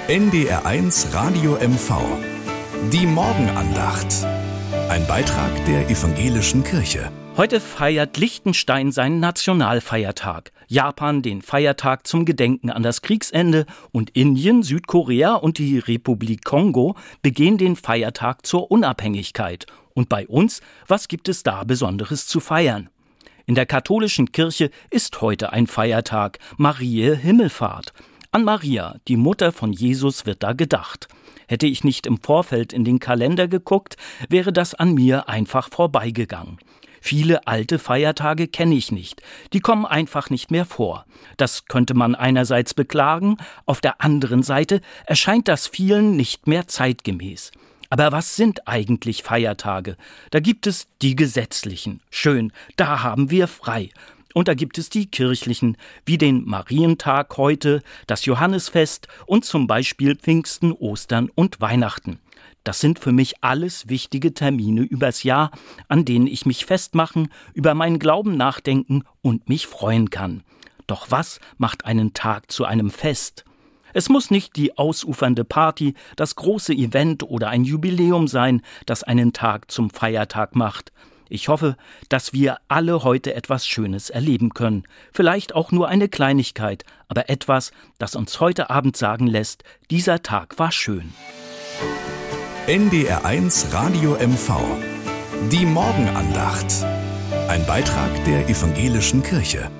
NDR1 Radio MV. Die Morgenandacht. Ein Beitrag der Evangelischen Kirche. Heute feiert Liechtenstein seinen Nationalfeiertag, Japan den Feiertag zum Gedenken an das Kriegsende und Indien, Südkorea und die Republik Kongo begehen den Feiertag zur Unabhängigkeit. Und bei uns, was gibt es da Besonderes zu feiern? In der katholischen Kirche ist heute ein Feiertag, Mariä Himmelfahrt. An Maria, die Mutter von Jesus, wird da gedacht. Hätte ich nicht im Vorfeld in den Kalender geguckt, wäre das an mir einfach vorbeigegangen. Viele alte Feiertage kenne ich nicht. Die kommen einfach nicht mehr vor. Das könnte man einerseits beklagen, auf der anderen Seite erscheint das vielen nicht mehr zeitgemäß. Aber was sind eigentlich Feiertage? Da gibt es die gesetzlichen. Schön, da haben wir frei. Und da gibt es die kirchlichen, wie den Marientag heute, das Johannesfest und zum Beispiel Pfingsten, Ostern und Weihnachten. Das sind für mich alles wichtige Termine übers Jahr, an denen ich mich festmachen, über meinen Glauben nachdenken und mich freuen kann. Doch was macht einen Tag zu einem Fest? Es muss nicht die ausufernde Party, das große Event oder ein Jubiläum sein, das einen Tag zum Feiertag macht. Ich hoffe, dass wir alle heute etwas Schönes erleben können. Vielleicht auch nur eine Kleinigkeit, aber etwas, das uns heute Abend sagen lässt, dieser Tag war schön. NDR1 Radio MV. Die Morgenandacht. Ein Beitrag der Evangelischen Kirche.